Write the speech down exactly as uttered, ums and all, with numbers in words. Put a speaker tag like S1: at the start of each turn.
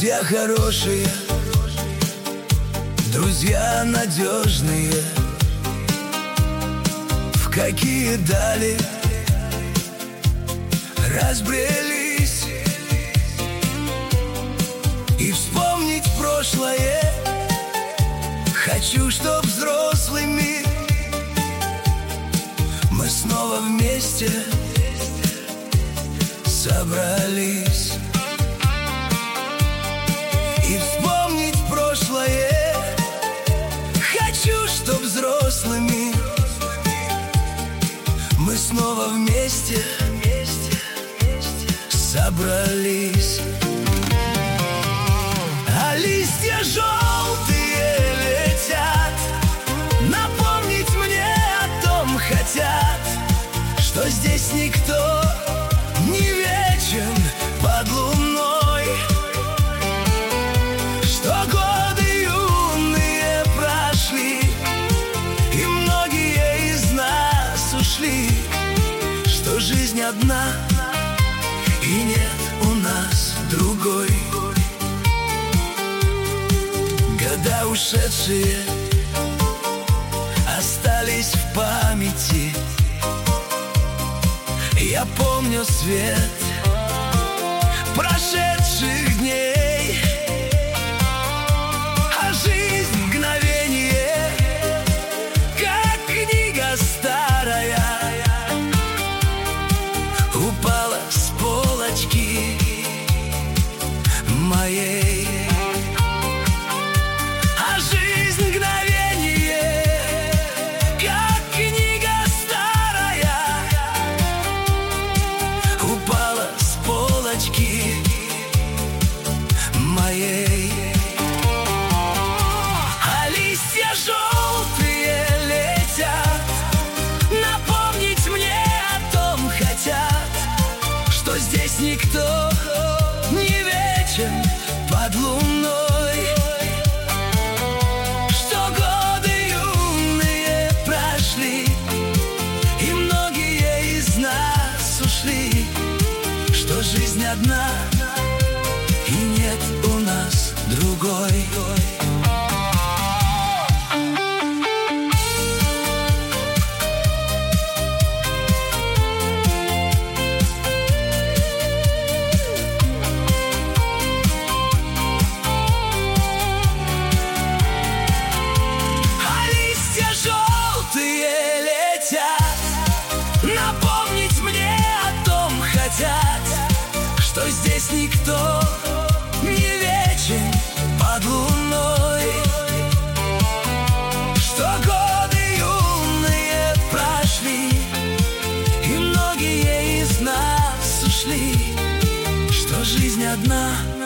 S1: Друзья хорошие, друзья надежные, в какие дали разбрелись. И вспомнить прошлое хочу, чтоб взрослыми мы снова вместе собрались. И вспомнить прошлое хочу, чтоб взрослыми мы снова вместе собрались. А листья желтые летят, напомнить мне о том хотят, что здесь никто не вечен под луной, что годы юные прошли, и многие из нас ушли, что жизнь одна, и нет у нас другой. Года ушедшие остались в памяти. Я помню свет прошедших дней, а жизнь мгновение, как книга старая, упала с полочки моей. А жизнь мгновение, как книга старая, упала с полочки моей. А листья желтые летят, напомнить мне о том хотят, что здесь никто не вечен под луной, что годы юные прошли, и многие из нас ушли, что жизнь одна, и нет у нас другой. Напомнить мне о том хотят, что здесь никто не вечен под луной, что годы юные прошли, и многие из нас ушли, что жизнь одна,